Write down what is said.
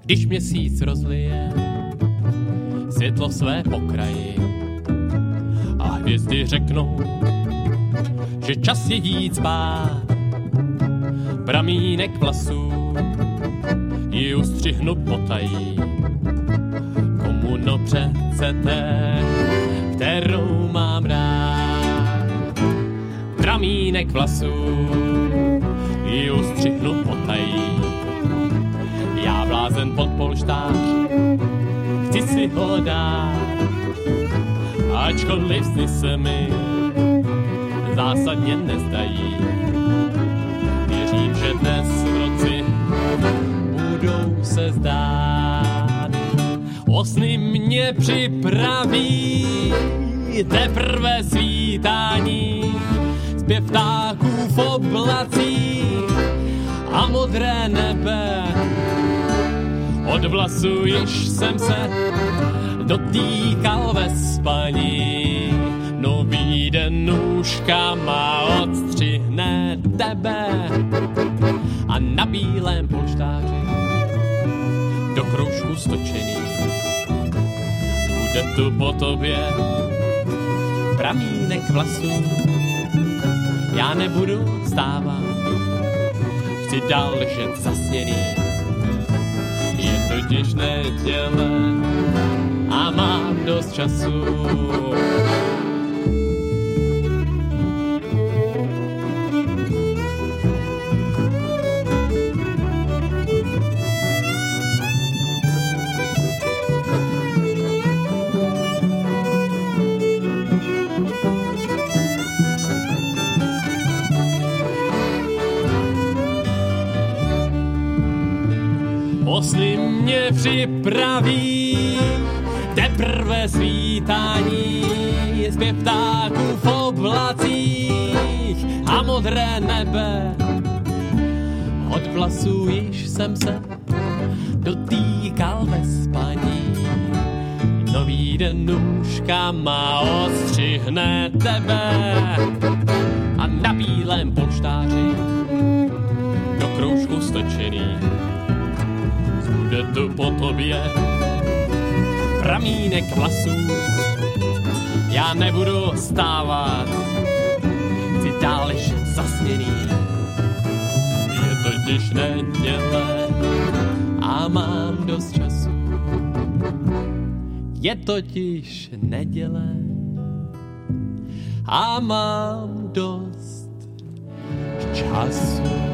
Když měsíc rozlije světlo v své pokraji a hvězdy řeknou, že čas je jít spát. Pramínek vlasů ji ustřihnu potají. Komu no přece té, kterou mám rád. Pramínek vlasů ji ustřihnu potají. Já blázen pod polštář, chci si ho dát, ačkoliv sny se mi zásadně nezdají. Věřím, že dnes v noci budou se zdát. O sny mě připraví teprve svítání, zpěv ptáků v oblacích a modré nebe. Od vlasů již jsem se dotýkal ve spaní. Nový den nůžkama odstřihne tebe a na bílém polštáři do kroužku stočený bude tu po tobě pramínek vlasů. Já nebudu stávat, chci dál ležet zasněný. Je totiž neděle a mám dost času. Osly mě připraví teprve svítání, zpěv ptáků v oblacích a modré nebe. Od vlasů již jsem se dotýkal ve spaní. Nový den nůžkama odstřihne tebe a na bílém polštáři do kroužku stočený bude tu po tobě pramínek vlasů. Já nebudu stávat, chci dál ležet zasněný. Je totiž neděle a mám dost času. Je totiž neděle a mám dost času.